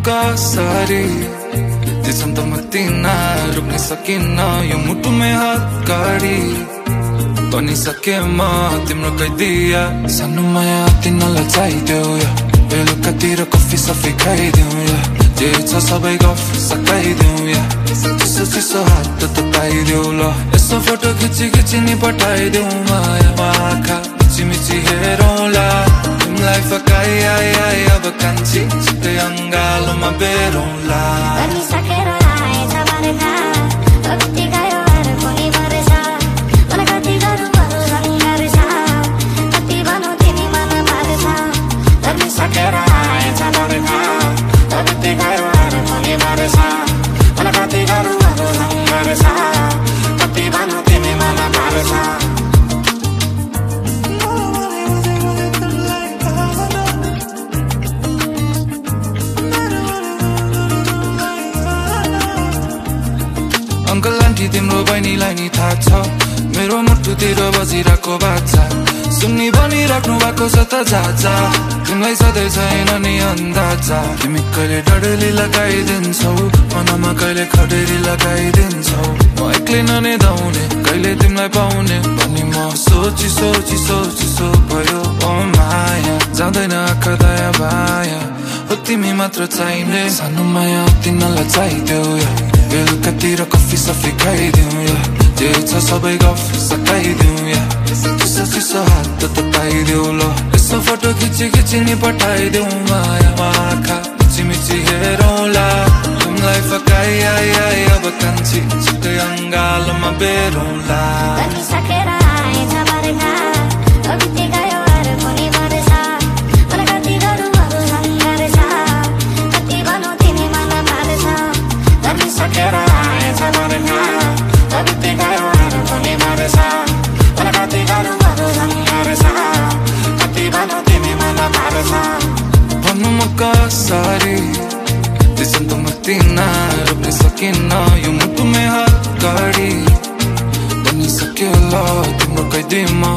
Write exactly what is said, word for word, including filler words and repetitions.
कसरी त्यसम त म तिना रुक्न सकिन यो मुटुमै हात गाडी बनिसके म तिम्रो कैदिया सानो माया तिमीलाई चाहिदेऊ या बेलुकातिर कफी सफी खाइदेऊ या जे छ सबै गफ सकाइदेऊ या चिसो चिसो हात त पाइदेऊ ल यसो फोटो खिची खिची नि पठाइदेऊ माया आँखा मिची मिची हेरौँला तिमीलाई फकाइ आइ आइ अब कान्छी छिटै अङ्गालोमा बेरौँला बनिसकेर आएछ बर्खा कति गयो अरू कुनै वर्ष मलाई कति गरौँ अरू सङ्घर्ष कति भनौँ तिमी मन पर्छ बनिसकेर आएछ बर्खा कति गयो अरू कुनै वर्ष मलाई कति गरौँ अरू सङ्घर्ष कति भनौँ तिमी मन पर्छ अंकल आन्टी तिम्रो बहिनीलाई नि थाहा छ मेरो मुटुतिर बजिरहेको बाचा सुन्नी भनिराख्नु भएको छ त जाजा तिमीलाई सधैँ छैन नि अन्दाजा तिमी कहिले डडेली लगाइदिन्छौ मनमा कहिले खडेरी लगाइदिन्छौ म एक्लै ननिदाउने कहिले तिमीलाई पाउने भनी म सोची सोची सोची सो भयो ओ माया जाँदैन आँखा दया बाया हो तिमी मात्र चाहिने सानो माया तिमीलाई चाहिदेऊ या बेलुकातिर कफी सफी खाइदेऊ या जे छ सबै गफ सकाइदेऊ या चिसो चिसो हात त पाइदेऊ ल यसो फोटो खिची खिची नि पठाइदेऊ माया आँखा मिची मिची हेरौँला तिमीलाई फकाइ आइ आइ अब कान्छी छिटै अङ्गालोमा बेरौँला बनिसकेर आएछ बर्खा कति गयो अरू कुनै वर्ष मलाई कति गरौँ अरू सङ्घर्ष कति भनौँ तिमी मन पर्छ बनिसकेर आएछ बर्खा कति गयो अरू कुनै वर्ष मलाई कति गरौँ अरू सङ्घर्ष कति भनौँ तिमी मन पर्छ भन्नु म कसरी त्यसम त म तिना रुक्न सकिन यो मुटुमै हात गाडी बनिसक्यो ल तिम्रो कैदिमा